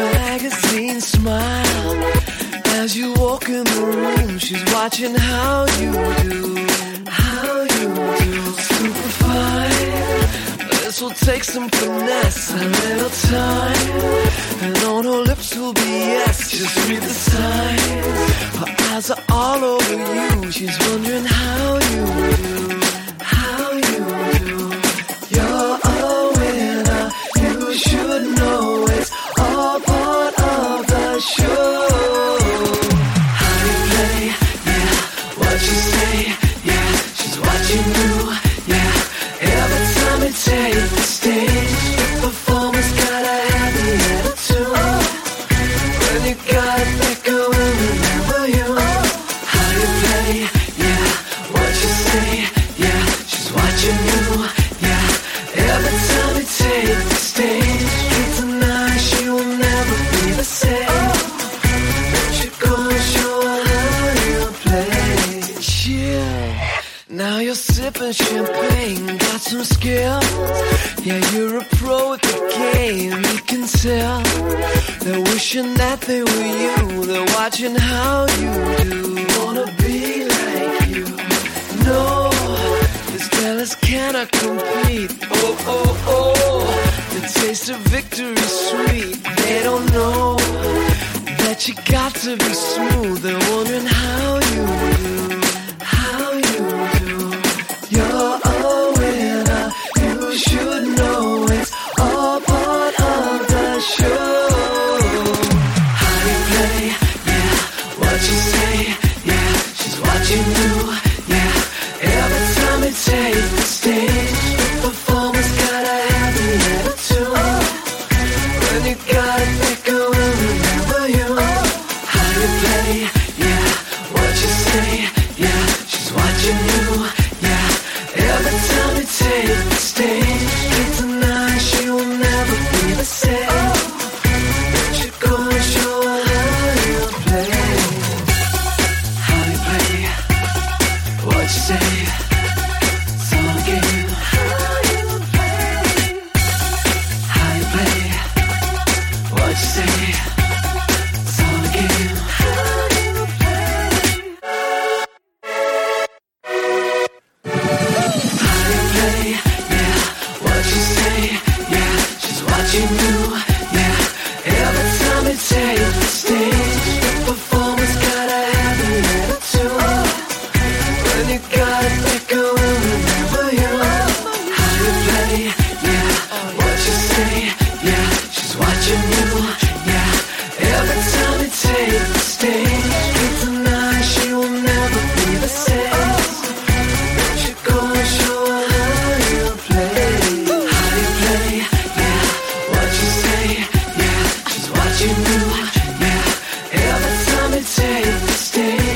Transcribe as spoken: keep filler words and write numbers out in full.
magazine smile. As you walk in the room, she's watching how you do, how you do. Super fine. This will take some finesse, a little time, and on her lips will be yes. Just read the signs. Her eyes are all over you. She's wondering how you do, how you do. You're a winner. You should know it's all part of the show. How you play, yeah. What you say, yeah. She's watching you, yeah. Every time you take the stage, the performance gotta have the attitude. When you got it, they go and remember you. How you play, yeah. What you say, yeah. She's watching you, yeah. Every time you take the stage, tonight she will never be the same. Won't you go and show her how you play? Chill. Now you're sipping champagne, got some skills. Yeah, you're a pro at the game, you can tell. They're wishing that they were you. They're watching how you do. Wanna be like you. No, these fellas cannot compete. Oh, oh, oh, the taste of victory's sweet. They don't know that you got to be smooth. They're wondering how you do, how you do. You're a winner. You should know it's all part of the show. How you play, yeah. What you say, yeah. She's watching you, yeah. Every time you take the stage, the performance gotta have the attitude. When you got it, they go and remember you. How you play, yeah. What you say, yeah. She's watching you, yeah. Every time you take the stage, tonight she will never be the same. Won't you go and show her how you play? How you play, what you say, it's all a game. How you play, how you play, what you say, it's all a game. How you play, how you play, yeah. What you say, yeah. She's watching you, yeah. Every time you take the stage, the performance gotta have the attitude. When you got it, they go and remember you. How you play, yeah. What you say, yeah. She's watching you, yeah. Every time you take the stage, tonight she will never be the same. Won't you go and show her how you play? How you play, yeah. What you say, yeah. She's watching you, yeah. Every time you take the stage.